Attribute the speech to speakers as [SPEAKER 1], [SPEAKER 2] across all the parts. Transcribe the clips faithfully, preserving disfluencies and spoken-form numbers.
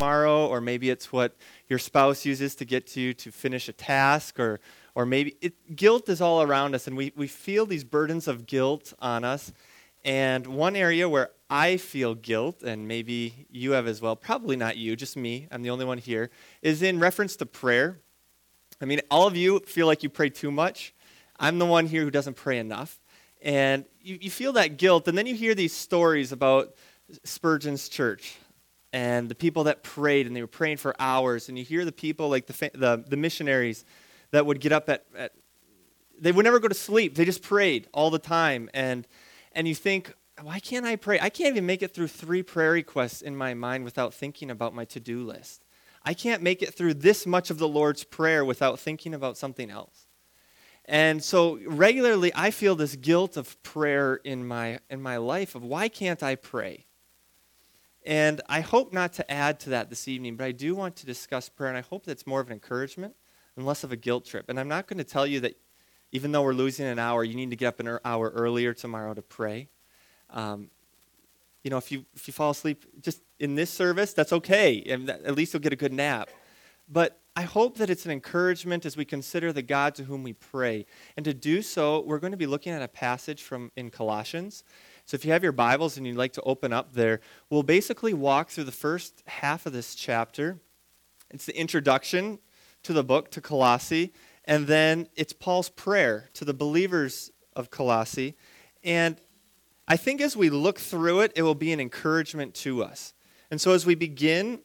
[SPEAKER 1] tomorrow, or maybe it's what your spouse uses to get you to finish a task, or or maybe it, guilt is all around us, and we, we feel these burdens of guilt on us. And one area where I feel guilt, and maybe you have as well, probably not you, just me, I'm the only one here, is in reference to prayer. I mean, all of you feel like you pray too much. I'm the one here who doesn't pray enough. And you, you feel that guilt, and then you hear these stories about Spurgeon's church and the people that prayed, and they were praying for hours, and you hear the people like the the, the missionaries that would get up at, at, they would never go to sleep. They just prayed all the time. And and you think, why can't I pray? I can't even make it through three prayer requests in my mind without thinking about my to-do list. I can't make it through this much of the Lord's Prayer without thinking about something else. And so regularly I feel this guilt of prayer in my in my life of why can't I pray? And I hope not to add to that this evening, but I do want to discuss prayer, and I hope that's more of an encouragement and less of a guilt trip. And I'm not going to tell you that even though we're losing an hour, you need to get up an hour earlier tomorrow to pray. Um, you know, if you if you fall asleep just in this service, that's okay. And that, at least you'll get a good nap. But I hope that it's an encouragement as we consider the God to whom we pray. And to do so, we're going to be looking at a passage from in Colossians. So if you have your Bibles and you'd like to open up there, we'll basically walk through the first half of this chapter. It's the introduction to the book, to Colossae, and then it's Paul's prayer to the believers of Colossae. And I think as we look through it, it will be an encouragement to us. And so as we begin,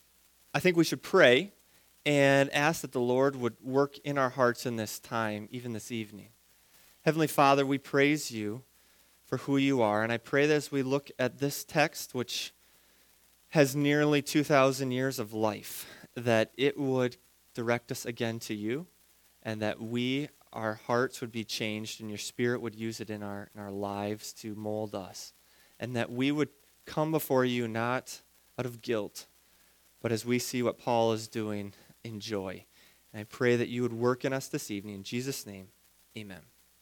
[SPEAKER 1] I think we should pray and ask that the Lord would work in our hearts in this time, even this evening. Heavenly Father, we praise you for who you are, and I pray that as we look at this text, which has nearly two thousand years of life, that it would direct us again to you, and that we, our hearts would be changed, and your Spirit would use it in our in our lives to mold us, and that we would come before you not out of guilt, but as we see what Paul is doing, in joy. And I pray that you would work in us this evening. In Jesus' name, amen.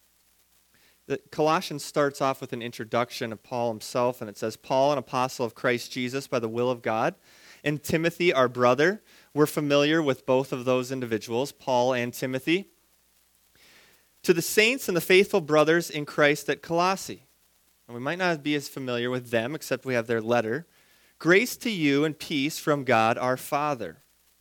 [SPEAKER 1] The Colossians starts off with an introduction of Paul himself, and it says, Paul, an apostle of Christ Jesus by the will of God, and Timothy, our brother. We're familiar with both of those individuals, Paul and Timothy. To the saints and the faithful brothers in Christ at Colossae. And we might not be as familiar with them, except we have their letter. Grace to you and peace from God our Father.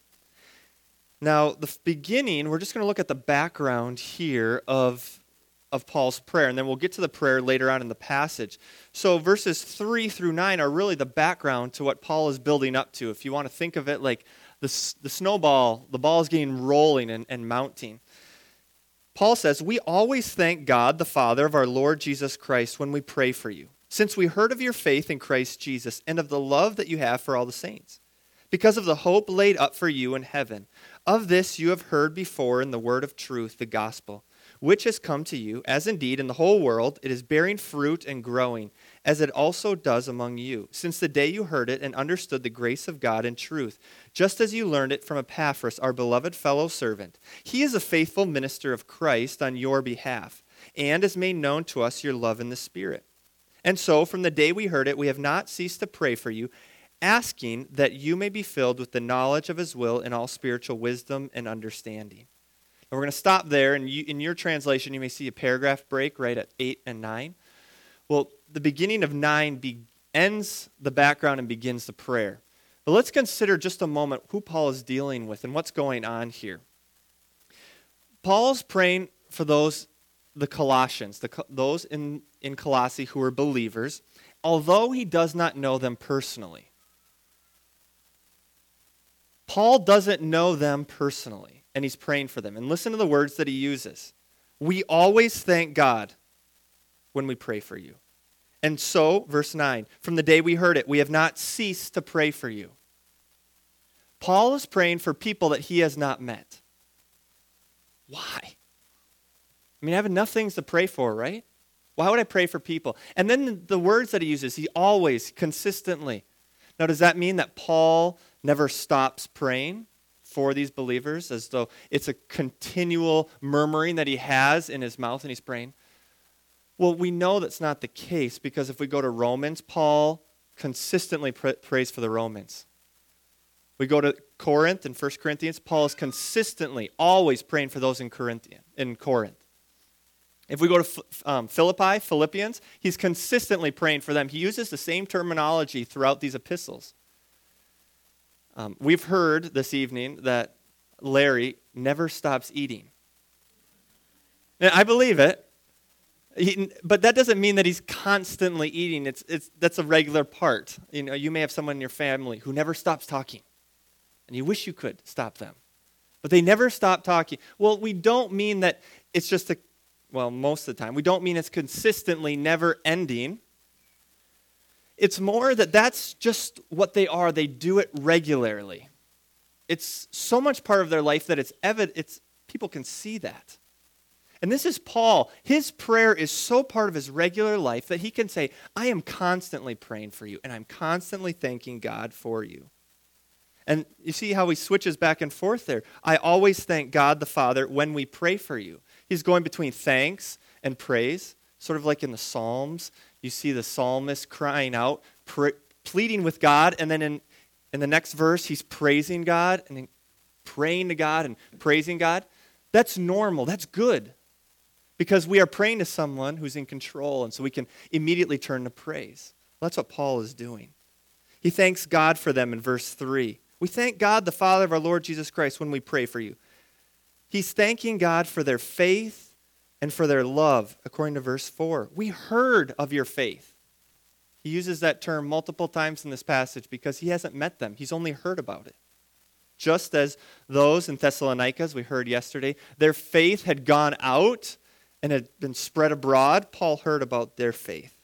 [SPEAKER 1] Now, the beginning, we're just going to look at the background here of, of Paul's prayer, and then we'll get to the prayer later on in the passage. So verses three through nine are really the background to what Paul is building up to. If you want to think of it like the, the snowball, the ball is getting rolling and, and mounting. Paul says, we always thank God, the Father of our Lord Jesus Christ, when we pray for you, since we heard of your faith in Christ Jesus and of the love that you have for all the saints, because of the hope laid up for you in heaven. Of this you have heard before in the word of truth, the gospel, which has come to you, as indeed in the whole world it is bearing fruit and growing, as it also does among you, since the day you heard it and understood the grace of God in truth, just as you learned it from Epaphras, our beloved fellow servant. He is a faithful minister of Christ on your behalf, and has made known to us your love in the Spirit. And so, from the day we heard it, we have not ceased to pray for you, asking that you may be filled with the knowledge of his will in all spiritual wisdom and understanding. And we're going to stop there, and you, in your translation, you may see a paragraph break right at eight and nine. Well, the beginning of nine be, ends the background and begins the prayer. But let's consider just a moment who Paul is dealing with and what's going on here. Paul's praying for those, the Colossians, the, those in, in Colossae who are believers, although he does not know them personally. Paul doesn't know them personally, and he's praying for them. And listen to the words that he uses. We always thank God when we pray for you. And so, verse nine, from the day we heard it, we have not ceased to pray for you. Paul is praying for people that he has not met. Why? I mean, I have enough things to pray for, right? Why would I pray for people? And then the words that he uses, he always, consistently. Now, does that mean that Paul never stops praying for these believers as though it's a continual murmuring that he has in his mouth and he's praying? Well, we know that's not the case because if we go to Romans, Paul consistently pr- prays for the Romans. We go to Corinth in First Corinthians. Paul is consistently, always praying for those in Corinthian, in Corinth. If we go to um, Philippi, Philippians, he's consistently praying for them. He uses the same terminology throughout these epistles. Um, we've heard this evening that Larry never stops eating. And I believe it. He, but that doesn't mean that he's constantly eating. It's, it's, that's a regular part. You know, you may have someone in your family who never stops talking, and you wish you could stop them. But they never stop talking. Well, we don't mean that it's just a, well, most of the time, we don't mean it's consistently never ending. It's more that that's just what they are. They do it regularly. It's so much part of their life that it's evident, it's, people can see that. And this is Paul. His prayer is so part of his regular life that he can say, I am constantly praying for you, and I'm constantly thanking God for you. And you see how he switches back and forth there. I always thank God the Father when we pray for you. He's going between thanks and praise, sort of like in the Psalms. You see the psalmist crying out, pr- pleading with God, and then in, in the next verse, he's praising God, and then praying to God and praising God. That's normal. That's good. Because we are praying to someone who's in control, and so we can immediately turn to praise. Well, that's what Paul is doing. He thanks God for them in verse three. We thank God, the Father of our Lord Jesus Christ, when we pray for you. He's thanking God for their faith and for their love, according to verse four. We heard of your faith. He uses that term multiple times in this passage because he hasn't met them. He's only heard about it. Just as those in Thessalonica, as we heard yesterday, their faith had gone out and had been spread abroad, Paul heard about their faith.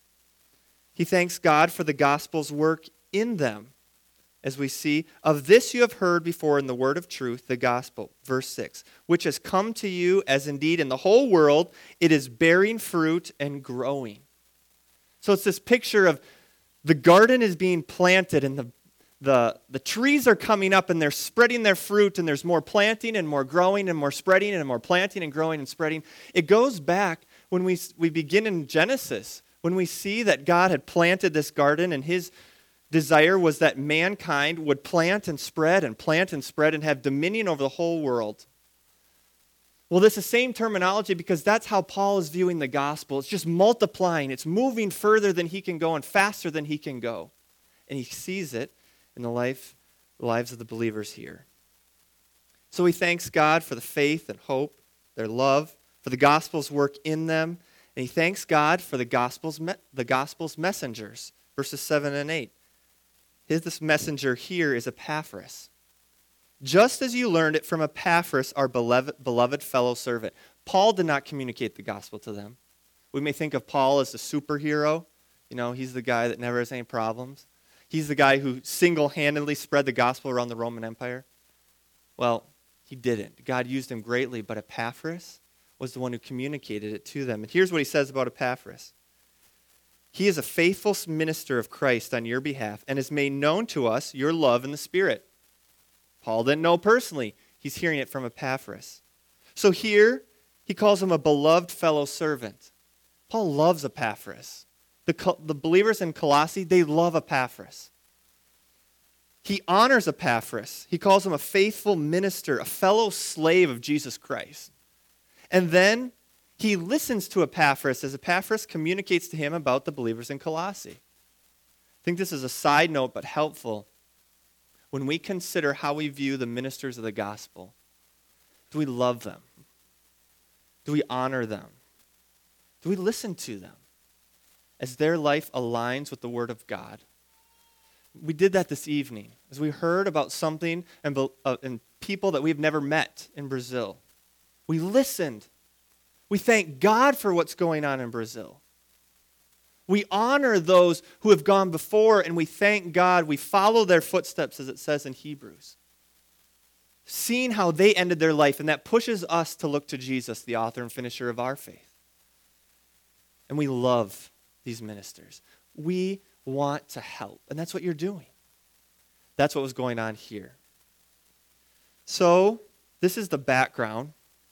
[SPEAKER 1] He thanks God for the gospel's work in them. As we see, of this you have heard before in the word of truth, the gospel, verse six, which has come to you as indeed in the whole world it is bearing fruit and growing. So it's this picture of the garden is being planted and the The, the trees are coming up and they're spreading their fruit, and there's more planting and more growing and more spreading and more planting and growing and spreading. It goes back when we, we begin in Genesis, when we see that God had planted this garden, and his desire was that mankind would plant and spread and plant and spread and have dominion over the whole world. Well, this is the same terminology because that's how Paul is viewing the gospel. It's just multiplying. It's moving further than he can go and faster than he can go. And he sees it in the life, the lives of the believers here. So he thanks God for the faith and hope, their love, for the gospel's work in them, and he thanks God for the gospel's me- the gospel's messengers, verses seven and eight. His this messenger here is Epaphras. Just as you learned it from Epaphras, our beloved, beloved fellow servant. Paul did not communicate the gospel to them. We may think of Paul as the superhero. You know, he's the guy that never has any problems. He's the guy who single-handedly spread the gospel around the Roman Empire. Well, he didn't. God used him greatly, but Epaphras was the one who communicated it to them. And here's what he says about Epaphras. He is a faithful minister of Christ on your behalf and has made known to us your love in the Spirit. Paul didn't know personally. He's hearing it from Epaphras. So here, he calls him a beloved fellow servant. Paul loves Epaphras. The, the believers in Colossae, they love Epaphras. He honors Epaphras. He calls him a faithful minister, a fellow slave of Jesus Christ. And then he listens to Epaphras as Epaphras communicates to him about the believers in Colossae. I think this is a side note, but helpful. When we consider how we view the ministers of the gospel, do we love them? Do we honor them? Do we listen to them as their life aligns with the Word of God? We did that this evening as we heard about something and, uh, and people that we've never met in Brazil. We listened. We thank God for what's going on in Brazil. We honor those who have gone before, and we thank God. We follow their footsteps, as it says in Hebrews. Seeing how they ended their life, and that pushes us to look to Jesus, the author and finisher of our faith. And we love these ministers. We want to help, and that's what you're doing. That's what was going on here. So, this is the background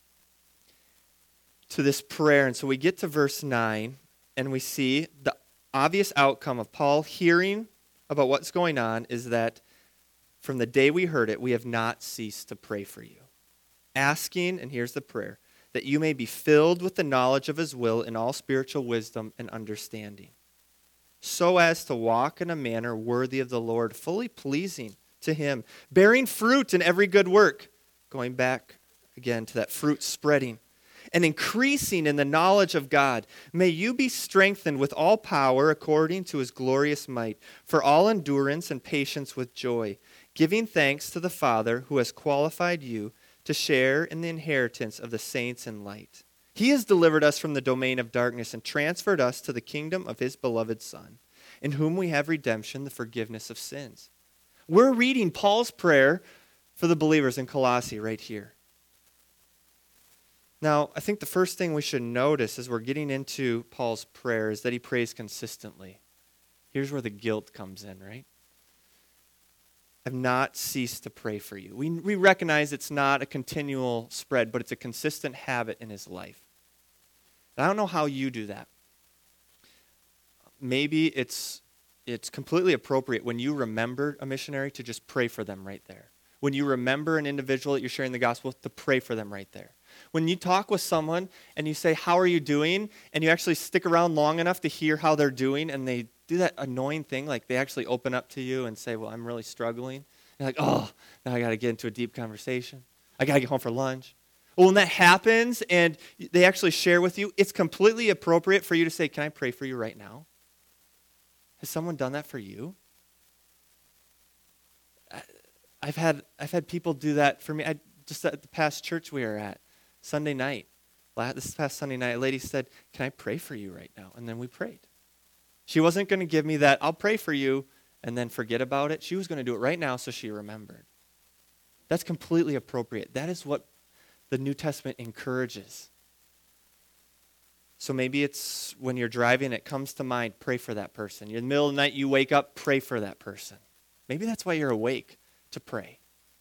[SPEAKER 1] to this prayer. And so we get to verse nine, and we see the obvious outcome of Paul hearing about what's going on is that from the day we heard it, we have not ceased to pray for you, asking, and here's the prayer, that you may be filled with the knowledge of his will in all spiritual wisdom and understanding, so as to walk in a manner worthy of the Lord, fully pleasing to him, bearing fruit in every good work, going back again to that fruit spreading, and increasing in the knowledge of God. May you be strengthened with all power according to his glorious might, for all endurance and patience with joy, giving thanks to the Father who has qualified you to share in the inheritance of the saints in light. He has delivered us from the domain of darkness and transferred us to the kingdom of his beloved Son, in whom we have redemption, the forgiveness of sins. We're reading Paul's prayer for the believers in Colossae right here. Now, I think the first thing we should notice as we're getting into Paul's prayer is that he prays consistently. Here's where the guilt comes in, right? I've not ceased to pray for you. We, we recognize it's not a continual spread, but it's a consistent habit in his life. And I don't know how you do that. Maybe it's it's completely appropriate when you remember a missionary to just pray for them right there. When you remember an individual that you're sharing the gospel with, to pray for them right there. When you talk with someone and you say, how are you doing? And you actually stick around long enough to hear how they're doing, and they do that annoying thing, like they actually open up to you and say, well, I'm really struggling. You're like, oh, now I got to get into a deep conversation. I got to get home for lunch. Well, when that happens and they actually share with you, it's completely appropriate for you to say, can I pray for you right now? Has someone done that for you? I've had I've had people do that for me. I, just at the past church we were at, Sunday night, this past Sunday night, a lady said, can I pray for you right now? And then we prayed. She wasn't going to give me that, I'll pray for you, and then forget about it. She was going to do it right now so she remembered. That's completely appropriate. That is what the New Testament encourages. So maybe it's when you're driving, it comes to mind, pray for that person. You're in the middle of the night, you wake up, pray for that person. Maybe that's why you're awake, to pray.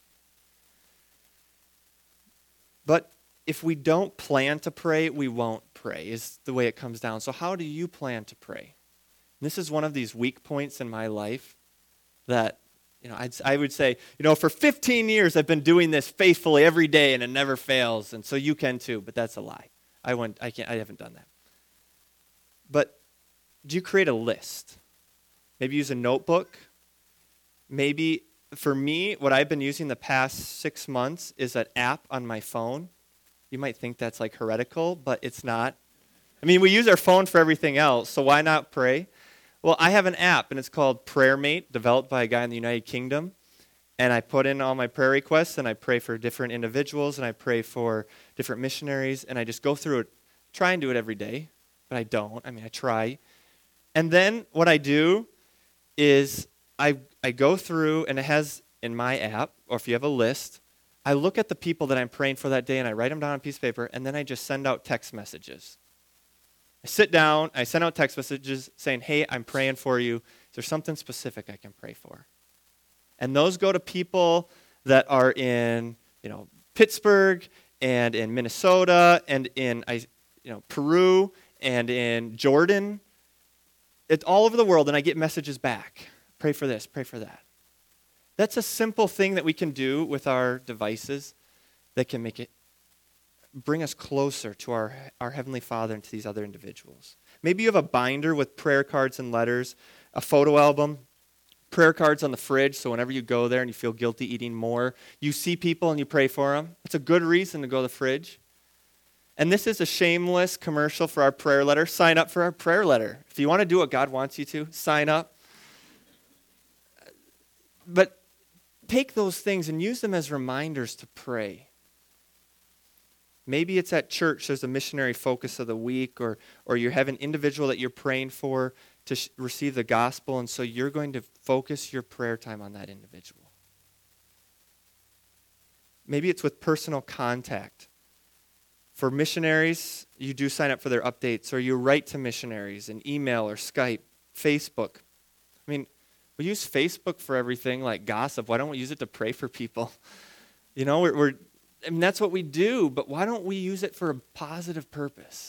[SPEAKER 1] But if we don't plan to pray, we won't pray, is the way it comes down. So how do you plan to pray? And this is one of these weak points in my life that, you know, I'd, I would say, you know, for fifteen years I've been doing this faithfully every day and it never fails, and so you can too, but that's a lie. I went, I can't, I haven't done that. But do you create a list? Maybe use a notebook. Maybe, for me, what I've been using the past six months is an app on my phone. You might think that's like heretical, but it's not. I mean, we use our phone for everything else, so why not pray? Well, I have an app, and it's called PrayerMate, developed by a guy in the United Kingdom. And I put in all my prayer requests, and I pray for different individuals, and I pray for different missionaries, and I just go through it, try and do it every day, but I don't. I mean, I try. And then what I do is I I go through, and it has in my app, or if you have a list, I look at the people that I'm praying for that day, and I write them down on a piece of paper, and then I just send out text messages. I sit down, I send out text messages saying, hey, I'm praying for you. Is there something specific I can pray for? And those go to people that are in, you know, Pittsburgh and in Minnesota and in, you know, Peru and in Jordan. It's all over the world, and I get messages back. Pray for this, pray for that. That's a simple thing that we can do with our devices that can make it, bring us closer to our, our Heavenly Father and to these other individuals. Maybe you have a binder with prayer cards and letters, a photo album, prayer cards on the fridge, so whenever you go there and you feel guilty eating more, you see people and you pray for them. It's a good reason to go to the fridge. And this is a shameless commercial for our prayer letter. Sign up for our prayer letter. If you want to do what God wants you to, sign up. But take those things and use them as reminders to pray. Maybe it's at church, there's a missionary focus of the week, or, or you have an individual that you're praying for to sh- receive the gospel, and so you're going to focus your prayer time on that individual. Maybe it's with personal contact. For missionaries, you do sign up for their updates, or you write to missionaries in email or Skype, Facebook. I mean, we use Facebook for everything like gossip. Why don't we use it to pray for people? You know, we're, we're I mean, that's what we do, but why don't we use it for a positive purpose?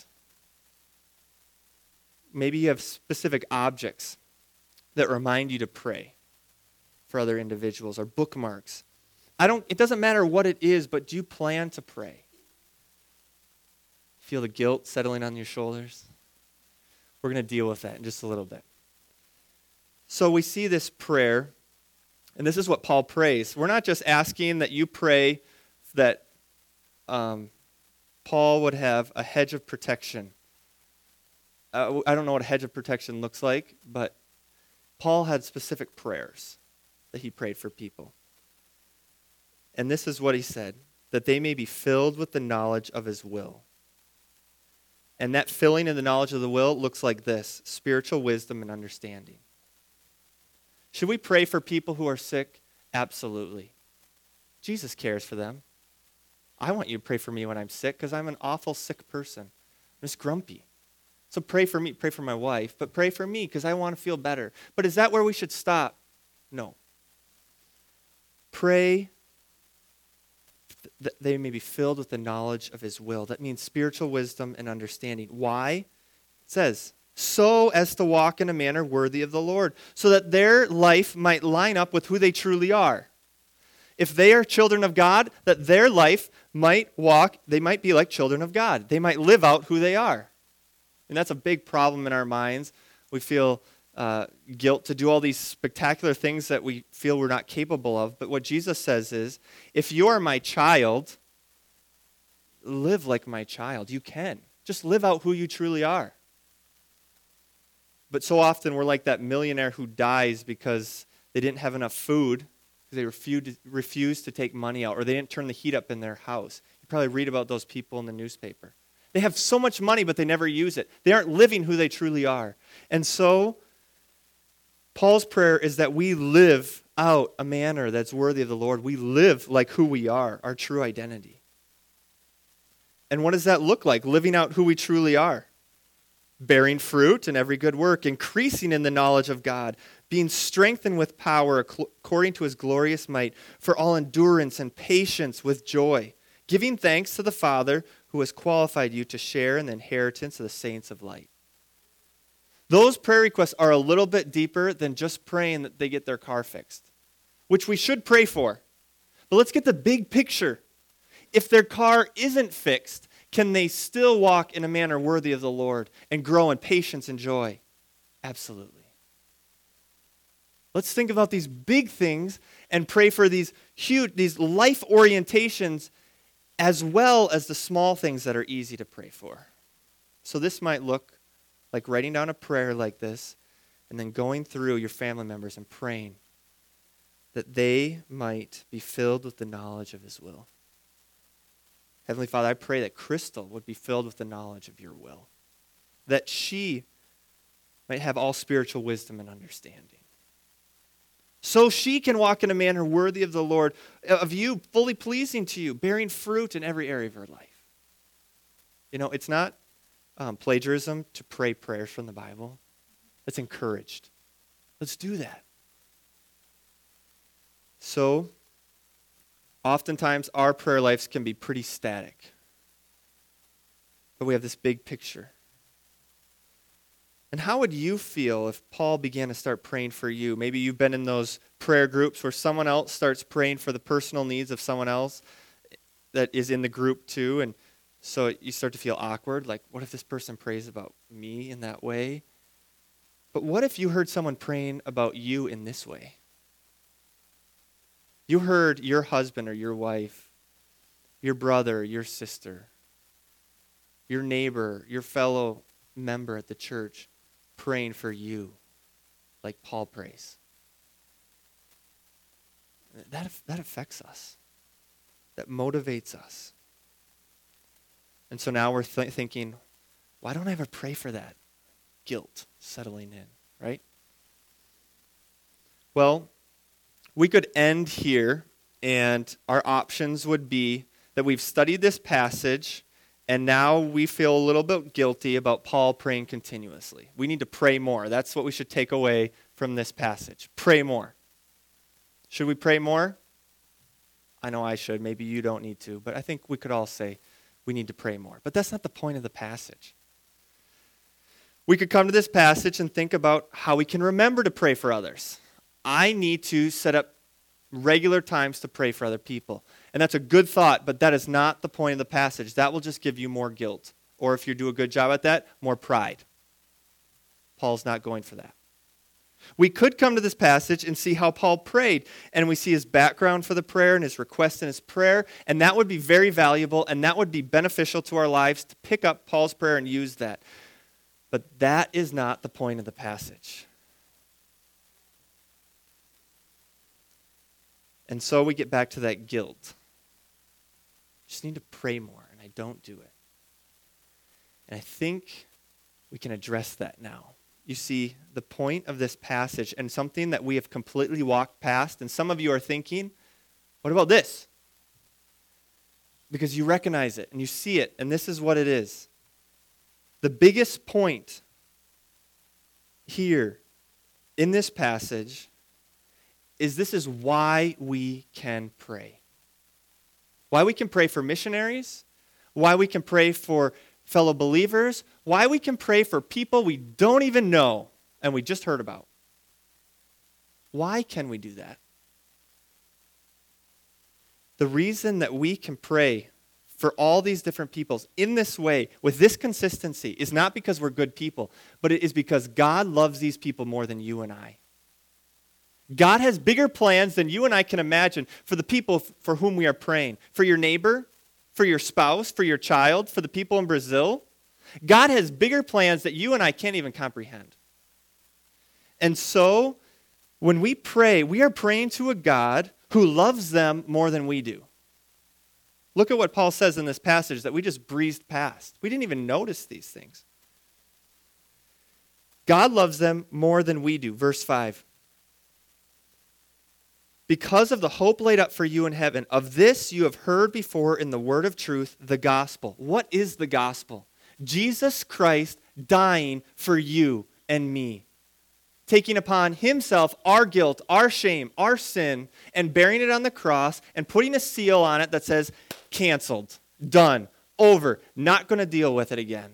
[SPEAKER 1] Maybe you have specific objects that remind you to pray. for other individuals or bookmarks. I don't, it doesn't matter what it is, but do you plan to pray? Feel the guilt settling on your shoulders? We're going to deal with that in just a little bit. So we see this prayer, and this is what Paul prays. We're not just asking that you pray that um, Paul would have a hedge of protection. Uh, I don't know what a hedge of protection looks like, but Paul had specific prayers that he prayed for people. And this is what he said, that they may be filled with the knowledge of his will. And that filling in the knowledge of the will looks like this: spiritual wisdom and understanding. Should we pray for people who are sick? Absolutely. Jesus cares for them. I want you to pray for me when I'm sick because I'm an awful sick person. I'm just grumpy. So pray for me, pray for my wife, but pray for me because I want to feel better. But is that where we should stop? No. Pray that they may be filled with the knowledge of his will. That means spiritual wisdom and understanding. Why? It says, so as to walk in a manner worthy of the Lord, so that their life might line up with who they truly are. If they are children of God, that their life might walk, they might be like children of God. They might live out who they are. And that's a big problem in our minds. We feel uh, guilt to do all these spectacular things that we feel we're not capable of. But what Jesus says is, if you are my child, live like my child. You can. Just live out who you truly are. But so often we're like that millionaire who dies because they didn't have enough food, because they refused, refused to take money out, or they didn't turn the heat up in their house. You probably read about those people in the newspaper. They have so much money, but they never use it. They aren't living who they truly are. And so, Paul's prayer is that we live out a manner that's worthy of the Lord. We live like who we are, our true identity. And what does that look like, living out who we truly are? Bearing fruit in every good work, increasing in the knowledge of God, being strengthened with power according to his glorious might, for all endurance and patience with joy, giving thanks to the Father who has qualified you to share in the inheritance of the saints of light. Those prayer requests are a little bit deeper than just praying that they get their car fixed, which we should pray for. But let's get the big picture. If their car isn't fixed, can they still walk in a manner worthy of the Lord and grow in patience and joy? Absolutely. Let's think about these big things and pray for these huge, these life orientations, as well as the small things that are easy to pray for. So this might look like writing down a prayer like this and then going through your family members and praying that they might be filled with the knowledge of his will. Heavenly Father, I pray that Crystal would be filled with the knowledge of your will, that she might have all spiritual wisdom and understanding, so she can walk in a manner worthy of the Lord, of you, fully pleasing to you, bearing fruit in every area of her life. You know, it's not um, plagiarism to pray prayers from the Bible. It's encouraged. Let's do that. So, oftentimes, our prayer lives can be pretty static. But we have this big picture. And how would you feel if Paul began to start praying for you? Maybe you've been in those prayer groups where someone else starts praying for the personal needs of someone else that is in the group too. And so you start to feel awkward. Like, what if this person prays about me in that way? But what if you heard someone praying about you in this way? You heard your husband or your wife, your brother, your sister, your neighbor, your fellow member at the church praying for you like Paul prays. That, that affects us. That motivates us. And so now we're th- thinking, why don't I ever pray for that? Guilt settling in, right? Well, we could end here, and our options would be that we've studied this passage, and now we feel a little bit guilty about Paul praying continuously. We need to pray more. That's what we should take away from this passage. Pray more. Should we pray more? I know I should. Maybe you don't need to. But I think we could all say we need to pray more. But that's not the point of the passage. We could come to this passage and think about how we can remember to pray for others. I need to set up regular times to pray for other people. And that's a good thought, but that is not the point of the passage. That will just give you more guilt. Or if you do a good job at that, more pride. Paul's not going for that. We could come to this passage and see how Paul prayed, and we see his background for the prayer and his request in his prayer, and that would be very valuable, and that would be beneficial to our lives to pick up Paul's prayer and use that. But that is not the point of the passage. And so we get back to that guilt. Just need to pray more, and I don't do it. And I think we can address that now. You see, the point of this passage, and something that we have completely walked past, and some of you are thinking, what about this? Because you recognize it, and you see it, and this is what it is. The biggest point here in this passage is this is why we can pray. Why we can pray for missionaries, why we can pray for fellow believers, why we can pray for people we don't even know and we just heard about. Why can we do that? The reason that we can pray for all these different peoples in this way, with this consistency, is not because we're good people, but it is because God loves these people more than you and I. God has bigger plans than you and I can imagine for the people for whom we are praying. For your neighbor, for your spouse, for your child, for the people in Brazil. God has bigger plans that you and I can't even comprehend. And so, when we pray, we are praying to a God who loves them more than we do. Look at what Paul says in this passage that we just breezed past. We didn't even notice these things. God loves them more than we do. Verse five. Because of the hope laid up for you in heaven, of this you have heard before in the word of truth, the gospel. What is the gospel? Jesus Christ dying for you and me. Taking upon himself our guilt, our shame, our sin, and bearing it on the cross and putting a seal on it that says, canceled, done, over, not going to deal with it again.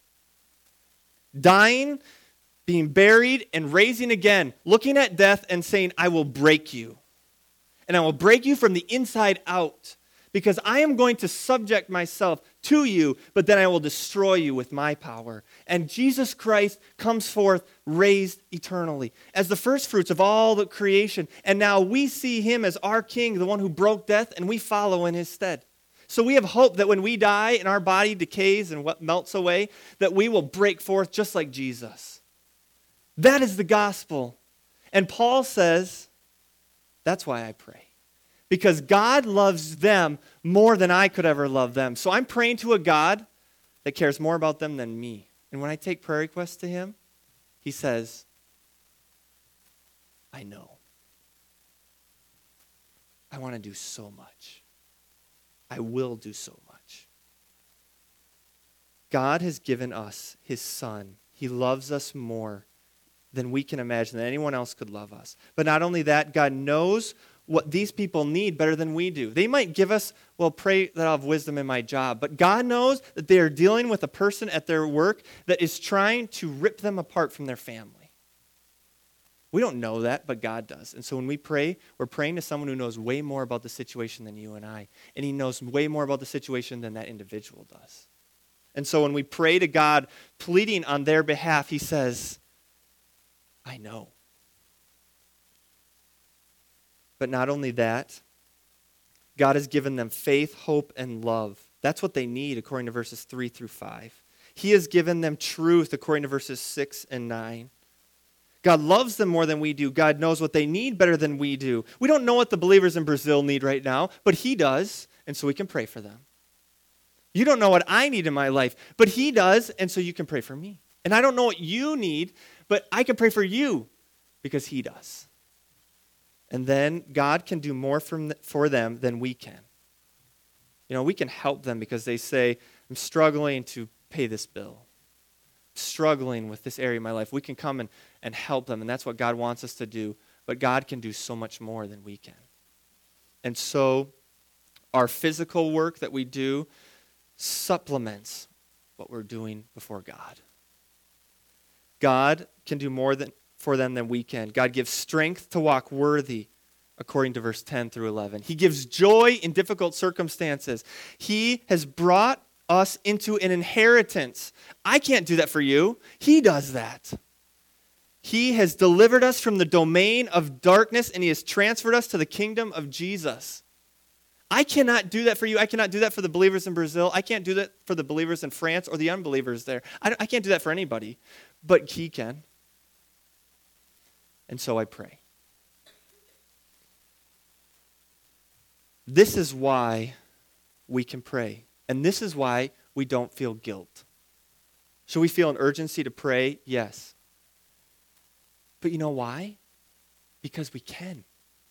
[SPEAKER 1] Dying, being buried, and raising again, looking at death and saying, I will break you. And I will break you from the inside out, because I am going to subject myself to you, but then I will destroy you with my power. And Jesus Christ comes forth raised eternally as the first fruits of all the creation. And now we see him as our king, the one who broke death, and we follow in his stead. So we have hope that when we die and our body decays and what melts away, that we will break forth just like Jesus. That is the gospel. And Paul says, that's why I pray. Because God loves them more than I could ever love them. So I'm praying to a God that cares more about them than me. And when I take prayer requests to him, he says, I know. I want to do so much. I will do so much. God has given us his Son. He loves us more than we can imagine, that anyone else could love us. But not only that, God knows what these people need better than we do. They might give us, well, pray that I'll have wisdom in my job. But God knows that they are dealing with a person at their work that is trying to rip them apart from their family. We don't know that, but God does. And so when we pray, we're praying to someone who knows way more about the situation than you and I. And he knows way more about the situation than that individual does. And so when we pray to God, pleading on their behalf, he says, I know. But not only that, God has given them faith, hope, and love. That's what they need, according to verses three through five. He has given them truth, according to verses six and nine. God loves them more than we do. God knows what they need better than we do. We don't know what the believers in Brazil need right now, but he does, and so we can pray for them. You don't know what I need in my life, but he does, and so you can pray for me. And I don't know what you need, but I can pray for you because he does. And then God can do more from the, for them than we can. You know, we can help them because they say, I'm struggling to pay this bill. I'm struggling with this area of my life. We can come and, and help them, and that's what God wants us to do. But God can do so much more than we can. And so our physical work that we do what we're doing before God. God can do more than for them than we can. God gives strength to walk worthy, according to verse ten through eleven. He gives joy in difficult circumstances. He has brought us into an inheritance. I can't do that for you. He does that. He has delivered us from the domain of darkness, and he has transferred us to the kingdom of Jesus. I cannot do that for you. I cannot do that for the believers in Brazil. I can't do that for the believers in France or the unbelievers there. I, I can't do that for anybody, but he can. And so I pray. This is why we can pray. And this is why we don't feel guilt. Should we feel an urgency to pray? Yes. But you know why? Because we can.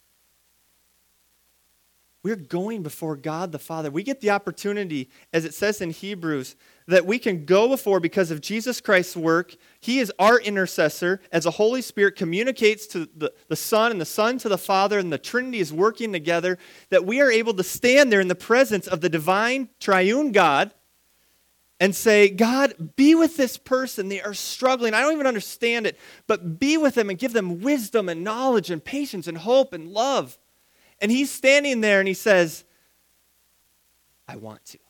[SPEAKER 1] We're going before God the Father. We get the opportunity, as it says in Hebrews, that we can go before because of Jesus Christ's work. He is our intercessor as the Holy Spirit communicates to the, the Son and the Son to the Father, and the Trinity is working together, that we are able to stand there in the presence of the divine triune God and say, God, be with this person. They are struggling. I don't even understand it, but be with them and give them wisdom and knowledge and patience and hope and love. And he's standing there and he says, I want to.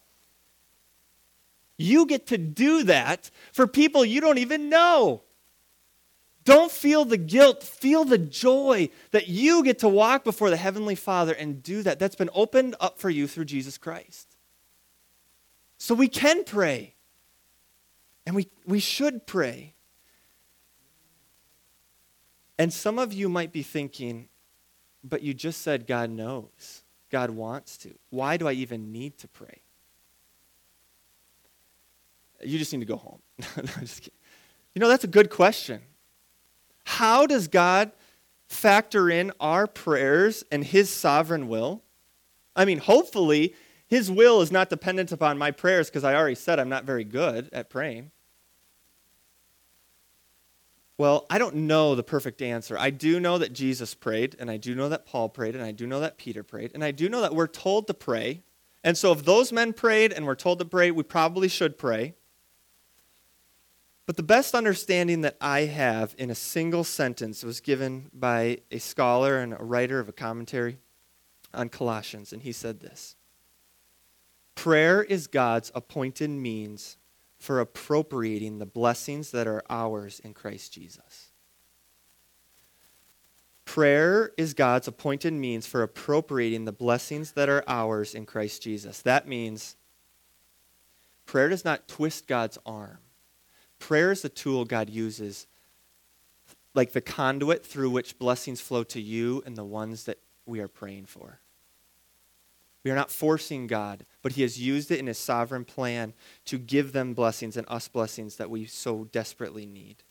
[SPEAKER 1] You get to do that for people you don't even know. Don't feel the guilt. Feel the joy that you get to walk before the Heavenly Father and do that. That's been opened up for you through Jesus Christ. So we can pray. And we, we should pray. And some of you might be thinking, but you just said God knows. God wants to. Why do I even need to pray? You just need to go home. No, I'm just kidding. You know, that's a good question. How does God factor in our prayers and his sovereign will? I mean, hopefully, his will is not dependent upon my prayers, because I already said I'm not very good at praying. Well, I don't know the perfect answer. I do know that Jesus prayed, and I do know that Paul prayed, and I do know that Peter prayed, and I do know that we're told to pray. And so if those men prayed and we're told to pray, we probably should pray. But the best understanding that I have in a single sentence was given by a scholar and a writer of a commentary on Colossians, and he said this: prayer is God's appointed means for appropriating the blessings that are ours in Christ Jesus. Prayer is God's appointed means for appropriating the blessings that are ours in Christ Jesus. That means prayer does not twist God's arm. Prayer is the tool God uses, like the conduit through which blessings flow to you and the ones that we are praying for. We are not forcing God, but he has used it in his sovereign plan to give them blessings and us blessings that we so desperately need.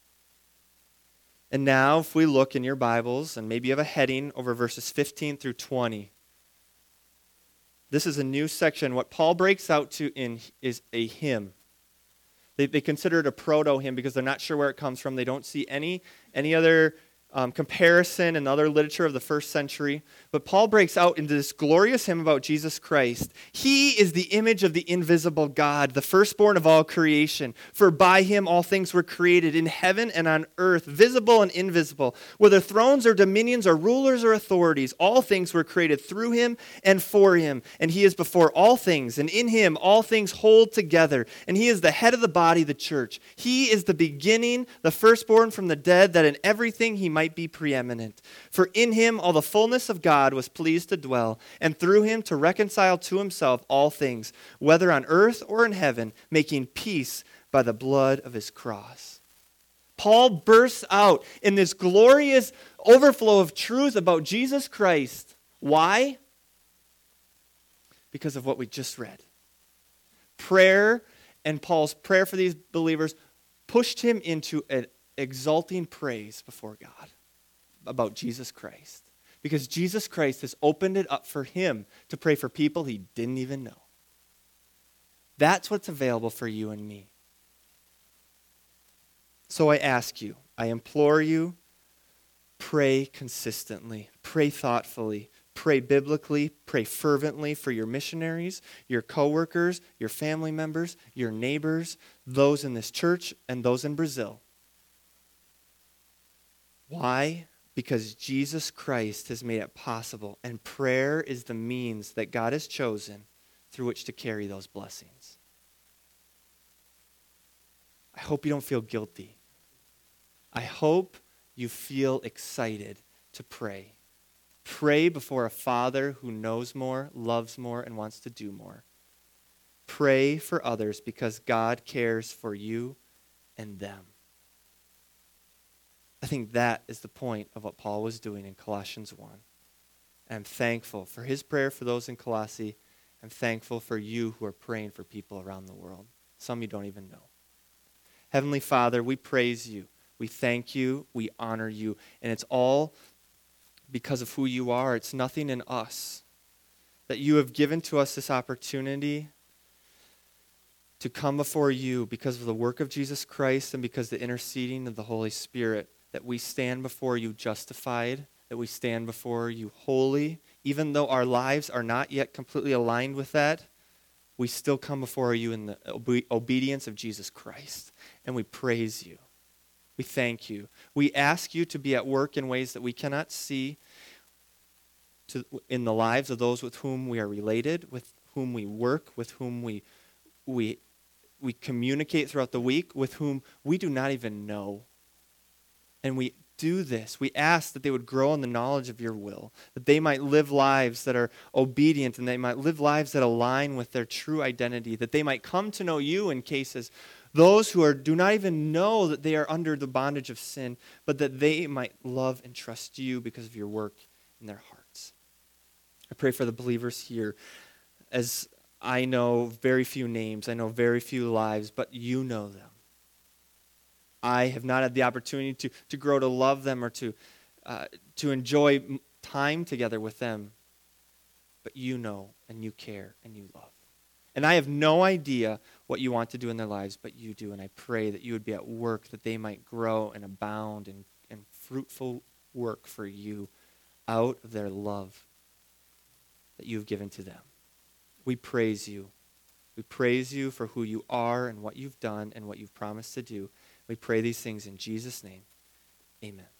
[SPEAKER 1] And now, if we look in your Bibles, and maybe you have a heading over verses fifteen through twenty, this is a new section. What Paul breaks out to in is a hymn. They, they consider it a proto-hymn because they're not sure where it comes from. They don't see any, any other Um, comparison and other literature of the first century. But Paul breaks out into this glorious hymn about Jesus Christ. He is the image of the invisible God, the firstborn of all creation. For by him all things were created in heaven and on earth, visible and invisible. Whether thrones or dominions or rulers or authorities, all things were created through him and for him. And he is before all things, and in him all things hold together. And he is the head of the body, the church. He is the beginning, the firstborn from the dead, that in everything he might be preeminent. For in him all the fullness of God was pleased to dwell, and through him to reconcile to himself all things, whether on earth or in heaven, making peace by the blood of his cross. Paul bursts out in this glorious overflow of truth about Jesus Christ. Why? Because of what we just read. Prayer, and Paul's prayer for these believers, pushed him into an exalting praise before God about Jesus Christ. Because Jesus Christ has opened it up for him to pray for people he didn't even know. That's what's available for you and me. So I ask you, I implore you, pray consistently, pray thoughtfully, pray biblically, pray fervently for your missionaries, your coworkers, your family members, your neighbors, those in this church, and those in Brazil. Why? Because Jesus Christ has made it possible, and prayer is the means that God has chosen through which to carry those blessings. I hope you don't feel guilty. I hope you feel excited to pray. Pray before a Father who knows more, loves more, and wants to do more. Pray for others because God cares for you and them. I think that is the point of what Paul was doing in Colossians one. And I'm thankful for his prayer for those in Colossae. I'm thankful for you who are praying for people around the world. Some you don't even know. Heavenly Father, we praise you. We thank you. We honor you. And it's all because of who you are. It's nothing in us. That you have given to us this opportunity to come before you because of the work of Jesus Christ and because of the interceding of the Holy Spirit, that we stand before you justified, that we stand before you holy. Even though our lives are not yet completely aligned with that, we still come before you in the obe- obedience of Jesus Christ. And we praise you. We thank you. We ask you to be at work in ways that we cannot see to, in the lives of those with whom we are related, with whom we work, with whom we we we communicate throughout the week, with whom we do not even know. And we do this. We ask that they would grow in the knowledge of your will, that they might live lives that are obedient, and they might live lives that align with their true identity, that they might come to know you in cases, those who are do not even know that they are under the bondage of sin, but that they might love and trust you because of your work in their hearts. I pray for the believers here. As I know very few names, I know very few lives, but you know them. I have not had the opportunity to, to grow to love them or to, uh, to enjoy time together with them. But you know and you care and you love. And I have no idea what you want to do in their lives, but you do. And I pray that you would be at work, that they might grow and abound in, in fruitful work for you out of their love that you've given to them. We praise you. We praise you for who you are and what you've done and what you've promised to do. We pray these things in Jesus' name. Amen.